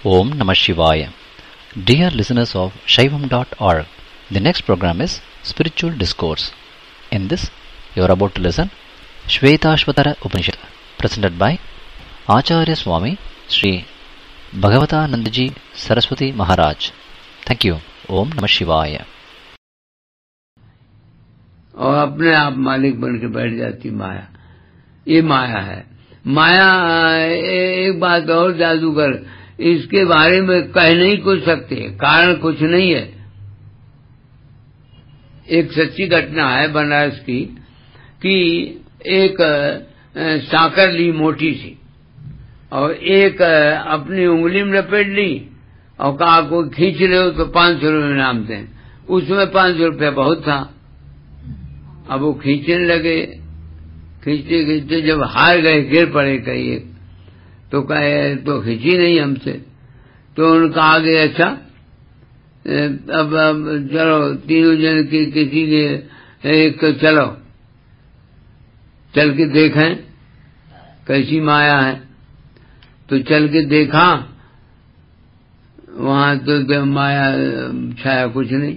Om Namah Shivaya. Dear listeners of Shaivam.org, the next program is Spiritual Discourse. In this, you are about to listen Shvetashvatara Upanishad, presented by Acharya Swami Sri Bhagavatanandaji Saraswati Maharaj. Thank you. Om Namah Shivaya. और अपने आप मालिक बन के बैठ जाती माया। ये माया है। माया एक बात और जादूगर, इसके बारे में कह नहीं कुछ सकते, कारण कुछ नहीं है। एक सच्ची घटना है बनारस की कि एक साकर ली मोटी सी और एक अपनी उंगली में लपेट ली और कहा कोई खींच रहे हो तो 500 रुपये इनाम दें। उसमें 500 रुपया बहुत था। अब वो खींचने लगे, खींचते खींचते जब हार गए, गिर पड़े कहीं एक, तो कहे तो खींची नहीं हमसे। तो उन्होंने कहा कि अच्छा अब चलो तीनों जन की किसी के एक चलो चल के देखें कैसी माया है। तो चल के देखा, वहां तो माया छाया कुछ नहीं।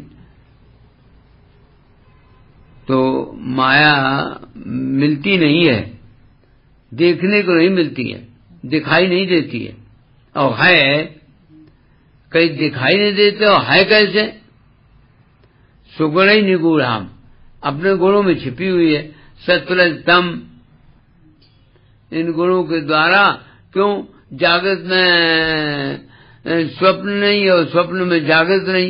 तो माया मिलती नहीं है, देखने को नहीं मिलती है, दिखाई नहीं देती है। और है कहीं दिखाई नहीं देते, और है कैसे? सुगुण ही निगूढ़ाम, अपने गुणों में छिपी हुई है। सत्वरज तम, इन गुणों के द्वारा क्यों जागृत में स्वप्न नहीं और स्वप्न में जागृत नहीं।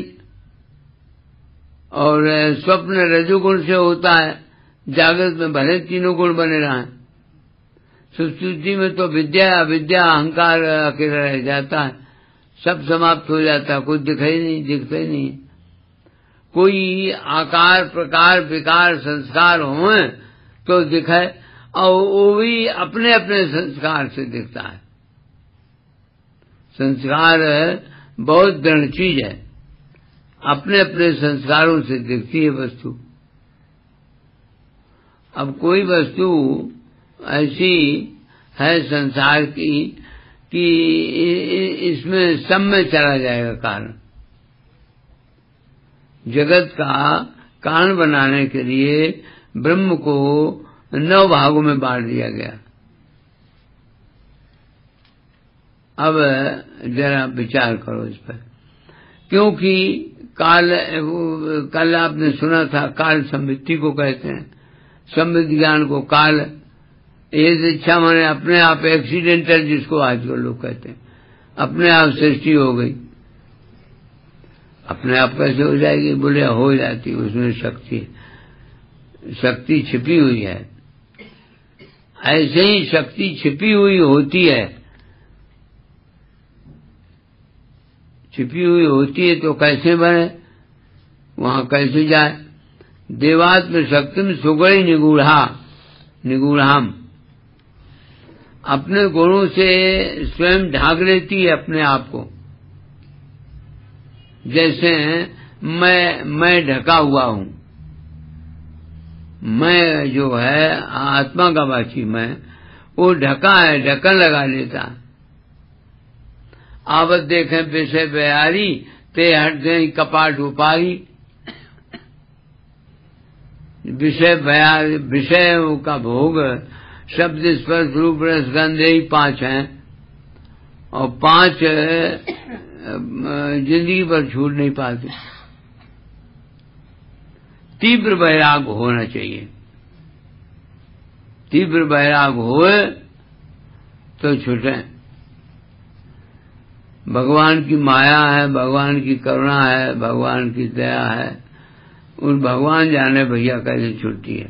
और स्वप्न रजोगुण से होता है, जागृत में भले तीनों गुण बने रहे। सुषुप्ति में तो विद्या अविद्या अहंकार अकेला रह जाता है, सब समाप्त हो जाता है, कुछ दिखाई नहीं, दिखता ही नहीं। कोई आकार प्रकार विकार संस्कार हो तो दिखे, और वो भी अपने अपने संस्कार से दिखता है। संस्कार बहुत दृढ़ चीज है, अपने अपने संस्कारों से दिखती है वस्तु। अब कोई वस्तु ऐसी है संसार की कि इसमें सब में चला जाएगा कारण। जगत का कारण बनाने के लिए ब्रह्म को 9 भागों में बांट दिया गया। अब जरा विचार करो इस पर, क्योंकि कल आपने सुना था काल समृद्धि को कहते हैं, समृद्धि ज्ञान को काल। ये इच्छा माने अपने आप एक्सीडेंटल, जिसको आजकल लोग कहते हैं, अपने आप सृष्टि हो गई। अपने आप कैसे हो जाएगी? बोले हो जाती, उसमें शक्ति छिपी हुई है। ऐसे ही शक्ति छिपी हुई होती है, छिपी हुई होती है तो कैसे बने, वहां कैसे जाए? देवात्म शक्तिम सुगुण निगूढ़ा निगूढ़ाम, अपने गुणों से स्वयं ढांक लेती है अपने आप को। जैसे मैं ढका हुआ हूं, मैं जो है आत्मा का वाची मैं, वो ढका है, ढक्कन लगा लेता है। आवत देखें विषय बयारी, ते हट गई कपाट उपारी। विषय का भोग, शब्द स्पर्श रूप रस गंध, यही 5 हैं, और 5 जिंदगी पर छूट नहीं पाते। तीव्र वैराग होना चाहिए, तीव्र वैराग होए तो छूटे। भगवान की माया है, भगवान की करुणा है, भगवान की दया है, उन भगवान जाने भैया कैसे छूटती है।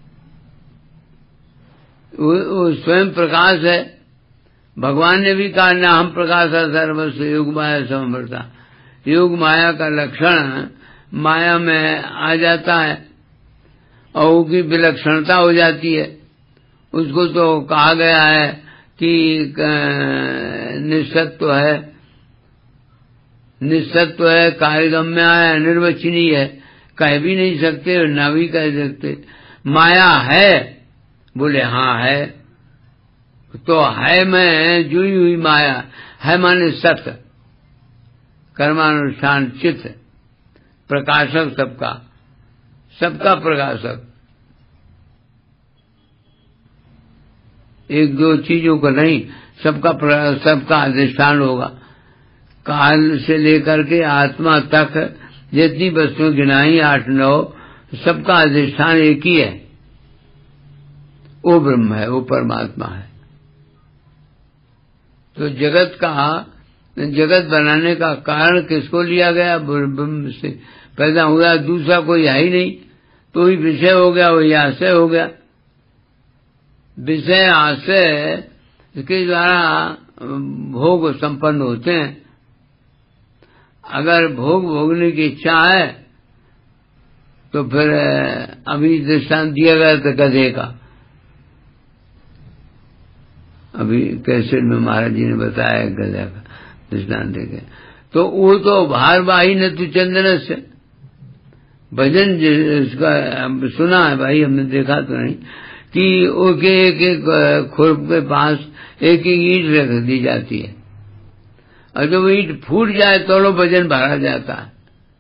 वो स्वयं प्रकाश है। भगवान ने भी कहा ना हम प्रकाश सर्वस्व योग माया समवर्ता। योग माया का लक्षण माया में आ जाता है और उसकी विलक्षणता हो जाती है। उसको तो कहा गया है कि निस्सत्व है, निस्सत्व है, कार्यगम्य है, अनिर्वचनीय है, कह भी नहीं सकते और ना भी कह सकते। माया है, बोले हाँ है, तो है मैं जुई हुई माया है, माने सत्य, कर्मानुष्ठान चित्त, प्रकाशक सबका प्रकाशक। एक दो चीजों का नहीं, सबका अधिष्ठान होगा। काल से लेकर के आत्मा तक जितनी वस्तुएं गिनाई 8-9, सबका अधिष्ठान एक ही है, वो ब्रह्म है, वो परमात्मा है। तो जगत बनाने का कारण किसको लिया गया? ब्रह्म से पैदा हुआ, दूसरा कोई है ही नहीं, तो ही विषय हो गया, वही आशय हो गया। विषय आशय के द्वारा भोग संपन्न होते हैं। अगर भोग भोगने की इच्छा है तो फिर अभी दृष्टांत दिया गया था गधे का, अभी कैसे में महाराज जी ने बताया गधा का दृष्टांत देके। तो वो तो भारवाही न तु चंदन से, भजन जिसका सुना है भाई, हमने देखा तो नहीं, कि उसके एक खुरप के पास एक ईंट रख दी जाती है, और जब ईंट फूट जाए तो वजन भरा जाता है।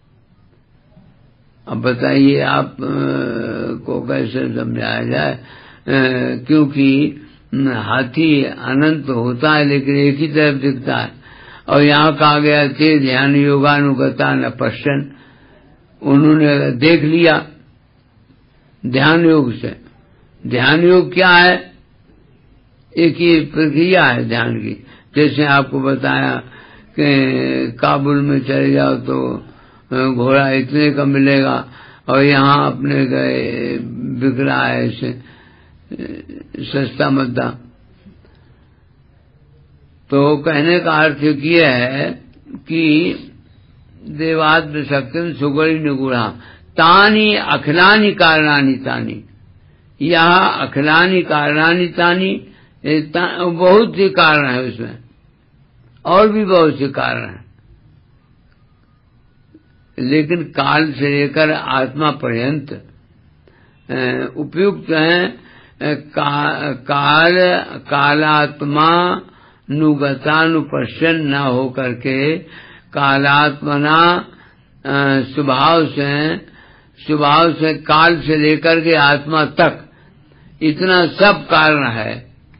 अब बताइए आप को कैसे समझाया जाए, क्योंकि हाथी अनंत होता है लेकिन एक ही तरफ दिखता है। और यहाँ कहा गया थे ध्यान योगानुगता न पश्चन, उन्होंने देख लिया ध्यान योग से। ध्यान योग क्या है? एक ही प्रक्रिया है ध्यान की। जैसे आपको बताया कि काबुल में चले जाओ तो घोड़ा इतने का मिलेगा, और यहाँ अपने गए बिक रहा है ऐसे सस्ता मद्दा। तो कहने का अर्थ ये है कि देवात्म शक्ति सुगड़ी निगुणा तानी अखिलानी कारणानी तानी, यहाँ अखिलानी कारणानी तानी, बहुत से कारण है उसमें, और भी बहुत से कारण हैं, लेकिन काल से लेकर आत्मा पर्यंत उपयुक्त हैं। कालात्मा नुगतानुपश्यन न हो करके कालात्मना स्वभाव से काल से लेकर के आत्मा तक इतना सब कारण है।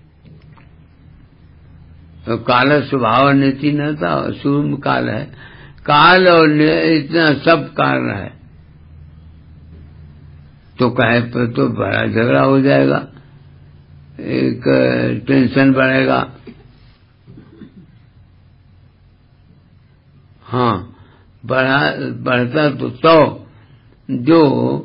तो काल स्वभाव नीति न था, सूर्य काल है, काल और इतना सब कारण है। तो कहे पर तो बड़ा झगड़ा हो जाएगा, एक टेंशन बढ़ेगा। हाँ, बढ़ता तो जो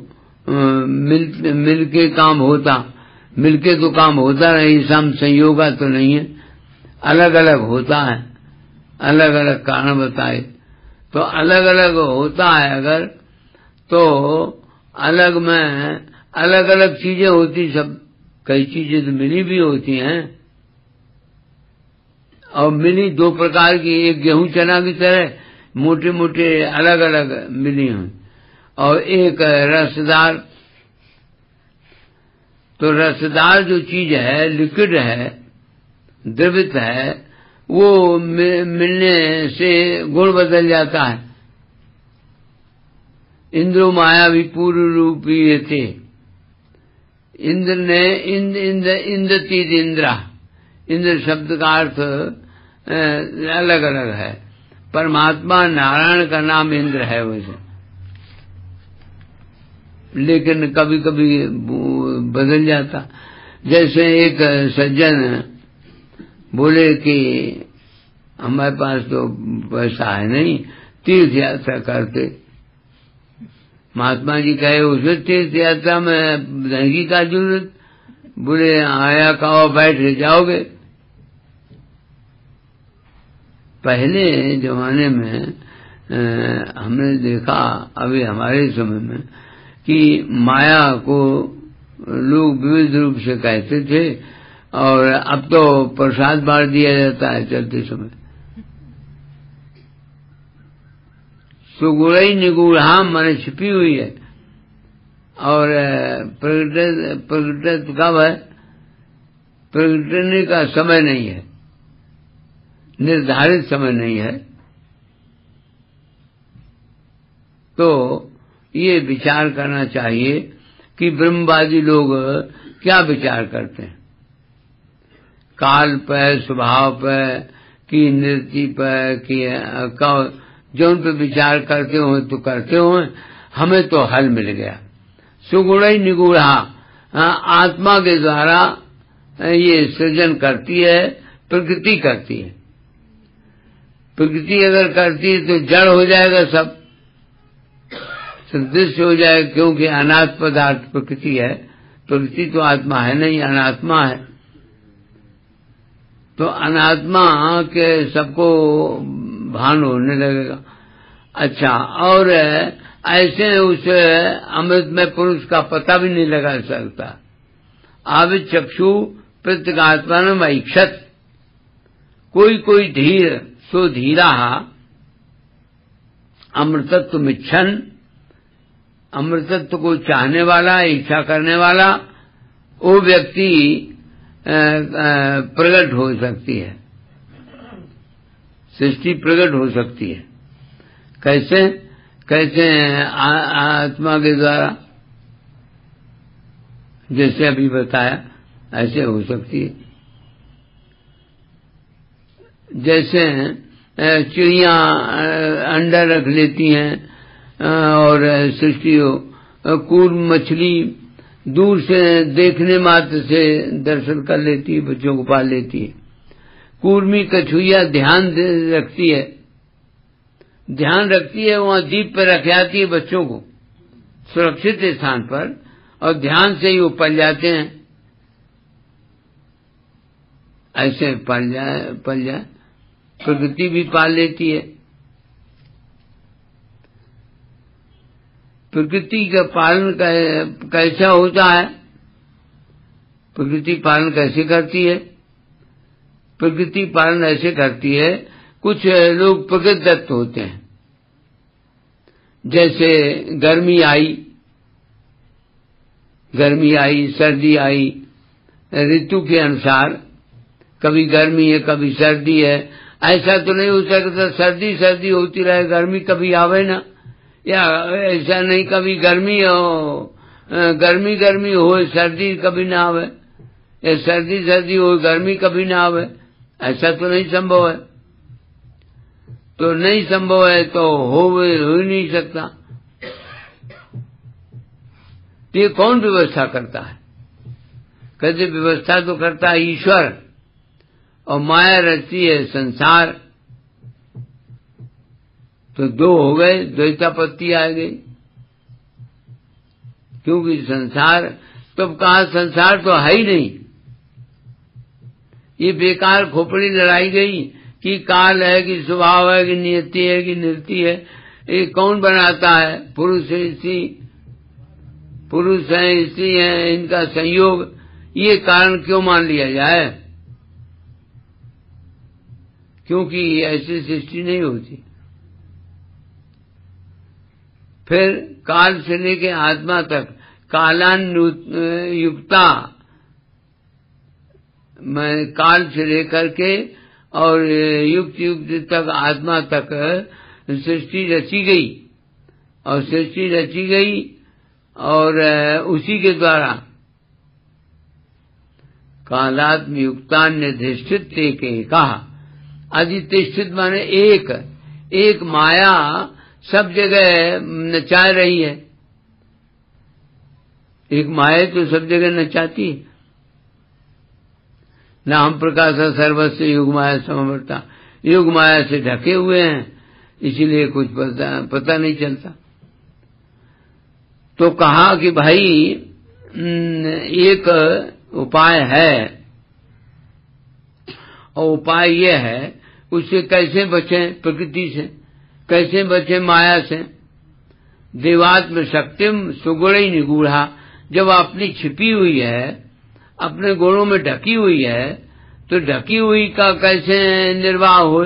मिलके काम होता, मिलके तो काम होता नहीं, सम संयोगा तो नहीं है, अलग अलग होता है, अलग अलग कारण बताए तो अलग अलग होता है। अगर तो अलग में अलग अलग चीजें होती, सब कई चीजें तो मिली भी होती हैं, और मिली दो प्रकार की, एक गेहूं चना की तरह मोटे मोटे अलग अलग मिली हुई, और एक रसदार। तो रसदार जो चीज है, लिक्विड है, द्रवित है, वो मिलने से गुण बदल जाता है। इंद्रो माया भी पूर्व रूपी थे, इंद्र ने इंद्रतीत इंद्रा, इंद्र शब्द का अर्थ अलग अलग है। परमात्मा नारायण का नाम इंद्र है वैसे, लेकिन कभी कभी बदल जाता। जैसे एक सज्जन बोले कि हमारे पास तो पैसा है नहीं, तीर्थ यात्रा करते। महात्मा जी कहे उसमें तीर्थ यात्रा में धनगी का जरूरत? बोले आया खाओ बैठ जाओगे। पहले जमाने में हमने देखा, अभी हमारे समय में, कि माया को लोग विविध रूप से कहते थे, और अब तो प्रसाद बांट दिया जाता है चलते समय। सुगुण निगूढ़ा मन छिपी हुई है, और प्रकट कब है? प्रकटने का समय नहीं है, निर्धारित समय नहीं है। तो ये विचार करना चाहिए कि ब्रह्मवादी लोग क्या विचार करते हैं, काल पर, स्वभाव पर, कि निरति पर, कि जो उन पर विचार करते हो तो करते हो। हमें तो हल मिल गया, सुगुण ही निगूढ़ा, आत्मा के द्वारा ये सृजन करती है, प्रकृति करती है। प्रकृति अगर करती है तो जड़ हो जाएगा, सब सदृश्य हो जाएगा, क्योंकि अनात्म पदार्थ प्रकृति है। प्रकृति तो आत्मा है नहीं, अनात्मा है। तो अनात्मा के सबको भान होने लगेगा। अच्छा, और ऐसे उस अमृत में पुरुष का पता भी नहीं लगा सकता। आविद चक्षु प्रत्यगात्मा में वैक्षत, कोई कोई धीर सो धीरा अमृतत्व मिच्छन, अमृतत्व को चाहने वाला, इच्छा करने वाला, वो व्यक्ति प्रकट हो सकती है, सृष्टि प्रकट हो सकती है। कैसे? कैसे? आत्मा के द्वारा, जैसे अभी बताया, ऐसे हो सकती है। जैसे चिड़िया अंडा रख लेती हैं और सृष्टि हो, कूर्म मछली दूर से देखने मात्र से दर्शन कर लेती है, बच्चों को पाल लेती है। कूर्मी कछुइया ध्यान रखती है, ध्यान रखती है, वहां दीप पर रख आती है बच्चों को सुरक्षित स्थान पर, और ध्यान से ही वो पल जाते हैं। ऐसे पल जाए प्रकृति भी पाल लेती है। प्रकृति का पालन कैसा होता है? प्रकृति पालन कैसे करती है? प्रकृति पालन ऐसे करती है, कुछ लोग प्रकृति दत्त होते हैं। जैसे गर्मी आई, सर्दी आई, ऋतु के अनुसार, कभी गर्मी है कभी सर्दी है। ऐसा तो नहीं हो सकता सर्दी होती रहे, गर्मी कभी आवे ना, या ऐसा नहीं कभी गर्मी हो सर्दी कभी ना आवे, या सर्दी हो गर्मी कभी ना आवे। ऐसा तो नहीं संभव है। तो नहीं संभव है तो हो ही नहीं सकता। तो ये कौन व्यवस्था करता है? कहते व्यवस्था तो करता है ईश्वर, और माया रचती है संसार। तो दो हो गए, द्वैतापत्ति आ गई। क्योंकि संसार, तब कहा संसार तो है ही नहीं। ये बेकार खोपड़ी लड़ाई गई कि काल है कि स्वभाव है कि नियति है कि निरति है। ये कौन बनाता है? पुरुष है स्त्री है, इनका संयोग। ये कारण क्यों मान लिया जाए? क्योंकि ऐसी सृष्टि नहीं होती। फिर काल से लेके आत्मा तक कालानुयुक्ता, मैं काल से लेकर के और युक्त तक आत्मा तक सृष्टि रची गई, और उसी के द्वारा कालात्म युक्तान निर्धिष्ठित के कहा। अधिष्ठित माने एक माया सब जगह नचा रही है। एक माया तो सब जगह नचाती है। नाम प्रकाश सर्वस्व युग माया समवर्ता, युग माया से ढके हुए हैं, इसीलिए कुछ पता नहीं चलता। तो कहा कि भाई एक उपाय है, और उपाय यह है उससे कैसे बचें, प्रकृति से कैसे बचें, माया से। देवात्म शक्तिम सुगुण ही निगूढ़ा, जब अपनी छिपी हुई है, अपने गुणों में ढकी हुई है, तो ढकी हुई का कैसे निर्वाह हो?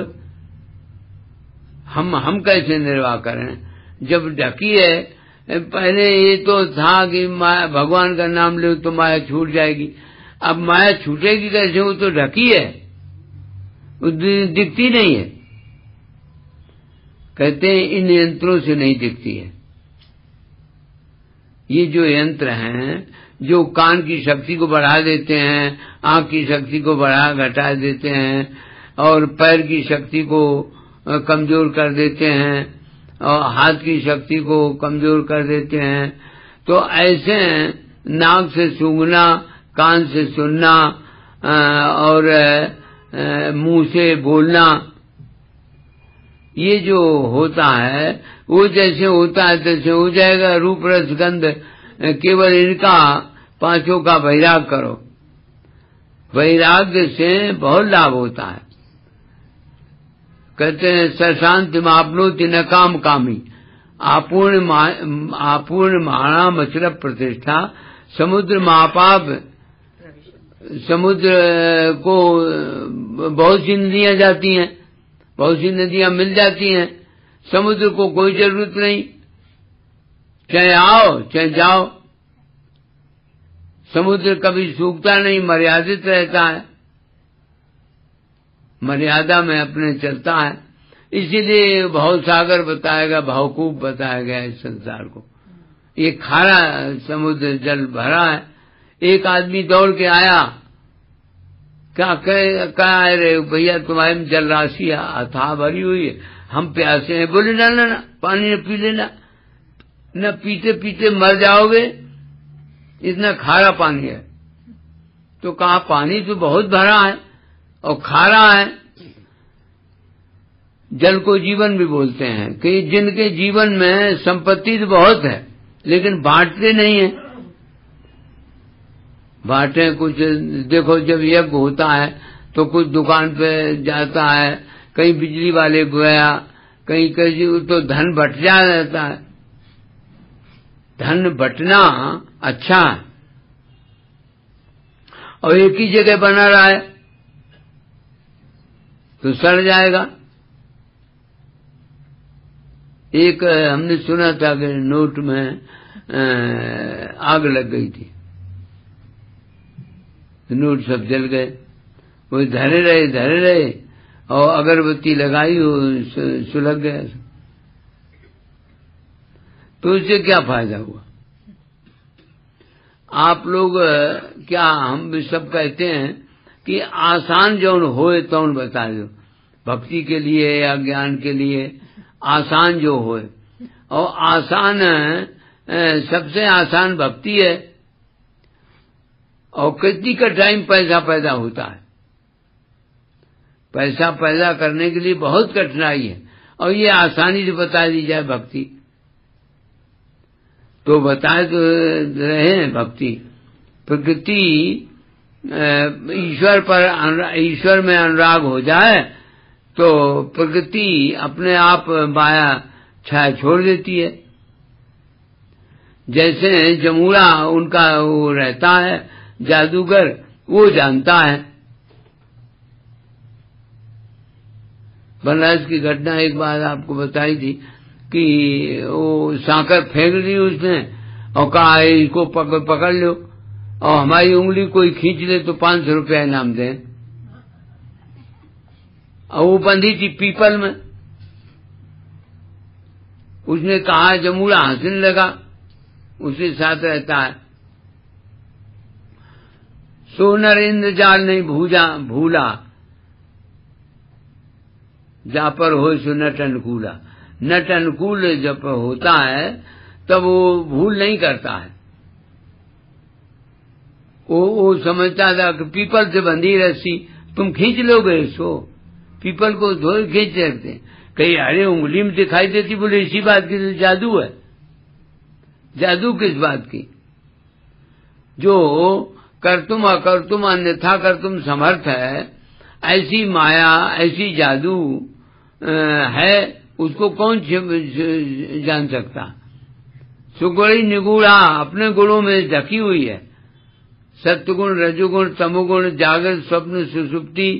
हम कैसे निर्वाह करें जब ढकी है? पहले ये तो था कि माया, भगवान का नाम ले तो माया छूट जाएगी। अब माया छूटेगी कैसे? वो तो ढकी है, वो दिखती नहीं है। कहते हैं इन यंत्रों से नहीं दिखती है। ये जो यंत्र हैं जो कान की शक्ति को बढ़ा देते हैं, आंख की शक्ति को बढ़ा घटा देते हैं और पैर की शक्ति को कमजोर कर देते हैं और हाथ की शक्ति को कमजोर कर देते हैं, तो ऐसे नाक से सूंघना, कान से सुनना और मुंह से बोलना, ये जो होता है वो जैसे होता है तैसे हो जाएगा। रूप रस गंध केवल इनका पांचों का वैराग करो, वैराग्य से बहुत लाभ होता है। कहते हैं सशांति मापनोति न काम कामी, आपूर्ण माणा मचल प्रतिष्ठा, समुद्र महापाप, समुद्र को बहुत सी नदियां जाती हैं, बहुत सी नदियां मिल जाती हैं, समुद्र को कोई जरूरत नहीं, चाहे आओ चाहे जाओ, समुद्र कभी सूखता नहीं, मर्यादित रहता है, मर्यादा में अपने चलता है। इसीलिए भाव सागर बताएगा, भावकूप बताया गया इस संसार को। ये खारा समुद्र जल भरा है। एक आदमी दौड़ के आया, क्या कह रहे भैया, तुम्हारे में जल राशि अथाह भरी हुई है, हम प्यासे हैं। बोले ना ना ना, पानी न पी लेना, न पीते पीते मर जाओगे, इतना खारा पानी है। तो कहा पानी तो बहुत भरा है और खारा है। जल को जीवन भी बोलते हैं कि जिनके जीवन में संपत्ति तो बहुत है लेकिन बांटते नहीं है। बांटे कुछ, देखो जब यज्ञ होता है तो कुछ दुकान पे जाता है, कहीं बिजली वाले गया, कहीं कहीं, तो धन बट जाता है। धन बटना अच्छा है, और एक ही जगह बना रहा है तो सड़ जाएगा। एक हमने सुना था कि नोट में आग लग गई थी, नोट सब जल गए, वो धरे रहे और अगरबत्ती लगाई सुलग गया। तो इससे क्या फायदा हुआ? आप लोग क्या, हम भी सब कहते हैं कि आसान जौन होए तौन बता दो, भक्ति के लिए या ज्ञान के लिए आसान जो होए, और आसान सबसे आसान भक्ति है। और कितनी का टाइम पैसा पैदा होता है, पैसा पैदा करने के लिए बहुत कठिनाई है, और ये आसानी से बता दी जाए भक्ति, तो बताए तो रहे हैं भक्ति। प्रकृति ईश्वर में अनुराग हो जाए तो प्रकृति अपने आप माया छाया छोड़ देती है। जैसे जमुना उनका वो रहता है जादूगर, वो जानता है। बनारस की घटना एक बार आपको बताई थी कि वो सांकर फेंक दी उसने और कहा इसको पकड़ लो और हमारी उंगली कोई खींच ले तो 500 रुपया इनाम दें। और वो बंधी थी पीपल में। उसने कहा जमुना हंसने लगा, उसके साथ रहता है। सो नरेंद्र जाल नहीं भूला, जा पर हो सो नट अनुकूला। नट अनुकूल जब होता है तब वो भूल नहीं करता है। वो समझता था कि पीपल से बंधी रस्सी तुम खींच लोगे इसको, पीपल को धोए खींच सकते। कहीं अरे उंगली में दिखाई देती, बोले इसी बात की तो जादू है। जादू किस बात की? जो कर्तुम अकर्तुम अन्यथा कर्तुम समर्थ है, ऐसी माया ऐसी जादू है, उसको कौन जान सकता? सुगुणी निगूढ़ा अपने गुणों में ढकी हुई है। सत्वगुण रजोगुण तमोगुण जागृत स्वप्न सुषुप्ति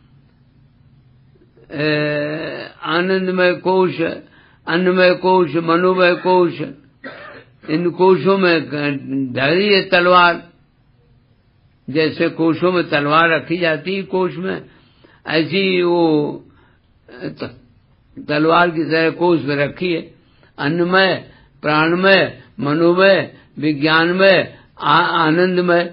आनंदमय कोश अन्नमय कोश मनोमय कोश, इन कोशों में धरी है तलवार। जैसे कोशों में तलवार रखी जाती है कोश में, ऐसी वो तलवार की तरह कोश में रखी है। अन्नमय प्राणमय मनोमय, विज्ञानमय, आनंदमय।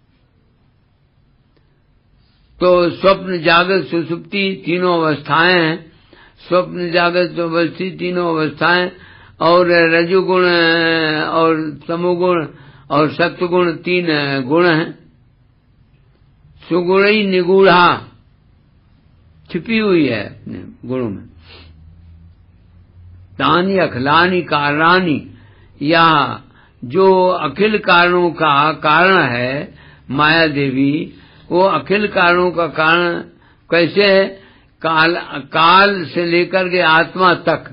तो स्वप्न जागृत सुषुप्ति तीनों अवस्थाएं हैं। स्वप्न जागृत अवस्थी तीनों अवस्थाएं, और रजोगुण और तमोगुण और सत्वगुण 3 गुण हैं। सुगुणी निगूढ़ा छिपी हुई है अपने गुणों में। तानी अखिलानी कारणानी, या जो अखिल कारणों का कारण है माया देवी, वो अखिल कारणों का कारण कैसे है? काल से लेकर के आत्मा तक,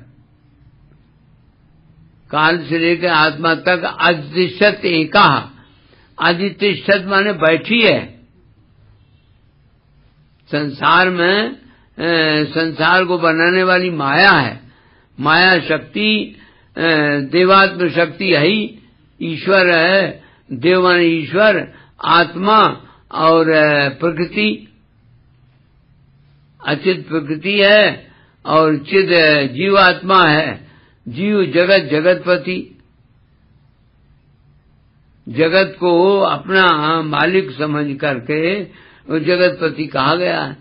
काल से लेकर आत्मा तक अधिष्ठत एका। अधिष्ठत माने बैठी है। संसार में संसार को बनाने वाली माया है। माया शक्ति देवात्म शक्ति है ही, ईश्वर है। देव माने ईश्वर, आत्मा और प्रकृति, अचित प्रकृति है और चिद जीवात्मा है। जीव जगत जगतपति, जगत को अपना मालिक समझ करके वो जगतपति कहा गया है।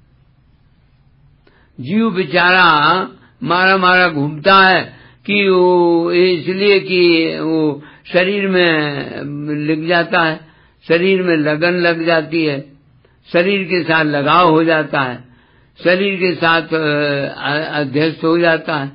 जीव बेचारा मारा मारा घूमता है कि वो इसलिए कि वो शरीर में लग जाता है, शरीर में लगन लग जाती है, शरीर के साथ लगाव हो जाता है, शरीर के साथ अध्यस्त हो जाता है।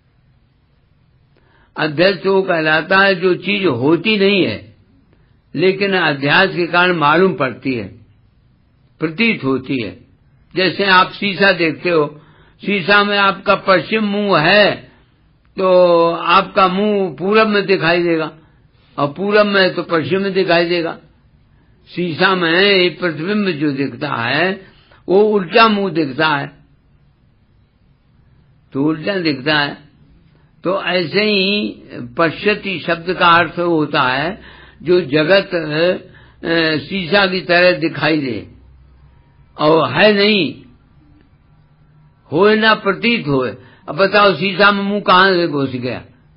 अध्यस्त वो कहलाता है जो चीज होती नहीं है लेकिन अध्यास के कारण मालूम पड़ती है, प्रतीत होती है। जैसे आप शीशा देखते हो, शीशा में आपका पश्चिम मुंह है तो आपका मुंह पूरब में दिखाई देगा और पूरब में तो पश्चिम में दिखाई देगा। शीशा में एक प्रतिबिंब जो दिखता है वो उल्टा मुंह दिखता है, तो उल्टा दिखता है। तो ऐसे ही पश्यति शब्द का अर्थ होता है जो जगत शीशा की तरह दिखाई दे और है नहीं, होए ना प्रतीत होए। अब बताओ शीशा में मुंह कहाँ से घुस गया?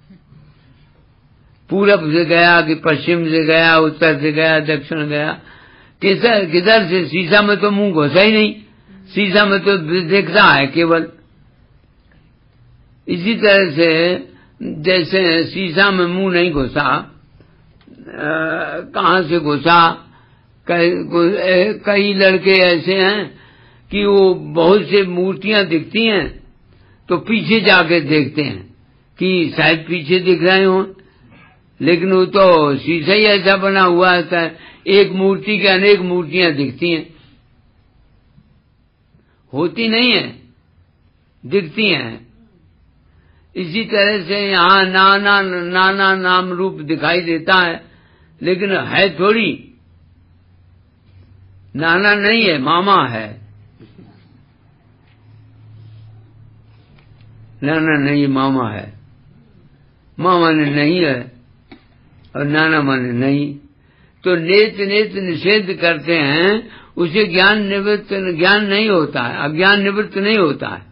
पूरब से गया कि पश्चिम से गया, उत्तर से गया, दक्षिण गया, किधर से? शीशा में तो मुंह घुसा ही नहीं, शीशा में तो दिखता है केवल। इसी तरह से जैसे शीशा में मुंह नहीं घुसा, कहाँ से घुसा? कई लड़के ऐसे हैं कि वो बहुत से मूर्तियां दिखती हैं तो पीछे जाके देखते हैं कि शायद पीछे दिख रहे हो, लेकिन वो तो शीशा ही ऐसा बना हुआ है, एक मूर्ति के अनेक मूर्तियां दिखती हैं, होती नहीं है, दिखती हैं। इसी तरह से यहाँ नाना नाम रूप दिखाई देता है लेकिन है थोड़ी, नाना नहीं है, मामा है। नाना नहीं, मामा है। मामा ने नहीं है और नाना माने नहीं। तो नेत निषेध करते हैं, उसे ज्ञान नहीं होता है, अज्ञान निवृत्त नहीं होता है।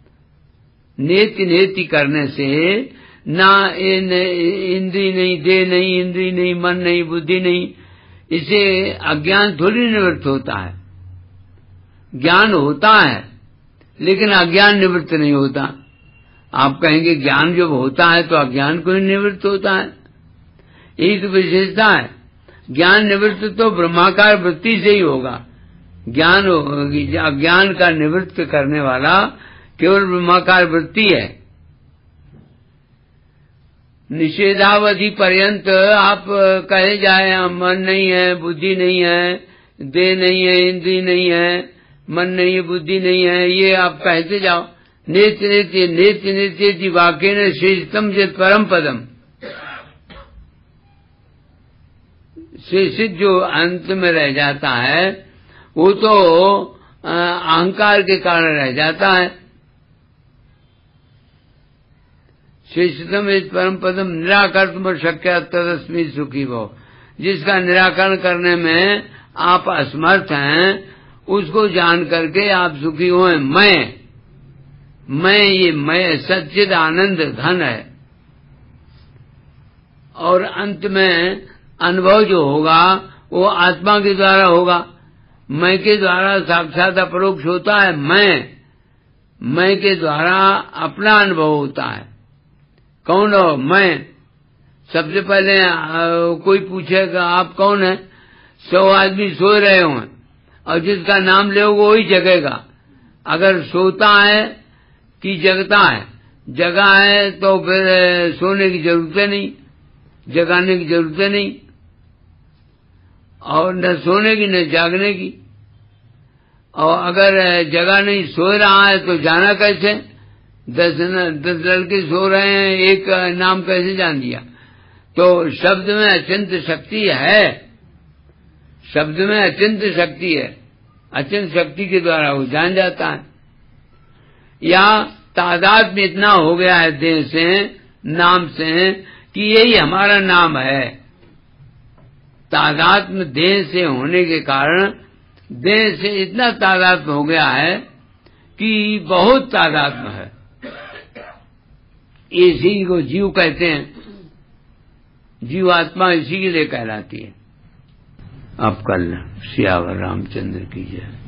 नेति करने से ना इंद्री नहीं, देह नहीं, इंद्री नहीं, मन नहीं, बुद्धि नहीं, इसे अज्ञान थोड़ी निवृत्त होता है। ज्ञान होता है लेकिन अज्ञान निवृत्त नहीं होता। आप कहेंगे ज्ञान जब होता है तो अज्ञान को ही निवृत्त होता है, यही तो विशेषता है। ज्ञान निवृत्त तो ब्रह्माकार वृत्ति से ही होगा। ज्ञान अज्ञान का निवृत्त करने वाला केवल ब्रह्माकार वृत्ति है। निषेधावधि पर्यंत आप कहे जाए मन नहीं है, बुद्धि नहीं है, देह नहीं है, इंद्री नहीं है, मन नहीं है, बुद्धि नहीं है, ये आप कहते जाओ। नेत्य वाक्य ने श्रेष्ठतम चेत परम पदम, शेषित जो अंत में रह जाता है वो तो अहंकार के कारण रह जाता है। शेषतम इस परम पदम निराकर्तुम शक्य तदस्मी सुखी भव। जिसका निराकरण करने में आप असमर्थ हैं उसको जान करके आप सुखी हों। मैं ये मैं सच्चिद आनंद घन है और अंत में अनुभव जो होगा वो आत्मा के द्वारा होगा। मैं के द्वारा साक्षात अपरोक्ष होता है। मैं के द्वारा अपना अनुभव होता है। कौन हो? मैं। सबसे पहले कोई पूछेगा आप कौन है, 100 आदमी सो रहे हों और जिसका नाम ले वो ही जगेगा। अगर सोता है कि जगता है, जगा है तो फिर सोने की जरूरत नहीं, जगाने की जरूरत नहीं, और न सोने की न जागने की। और अगर जगा नहीं सो रहा है तो जाना कैसे? 10 लड़के सो रहे हैं, एक नाम कैसे जान दिया? तो शब्द में अचिंत शक्ति है, शब्द में अचिंत शक्ति है। अचिंत शक्ति के द्वारा वो जान जाता है। या तादाद में इतना हो गया है देह से, नाम से, कि यही हमारा नाम है। तादाद में देह से होने के कारण देह से इतना तादाद में हो गया है कि बहुत तादाद में है। इसी को जीव कहते हैं। जीव आत्मा इसी के लिए कहलाती है। अब कल सियावर रामचंद्र की जय।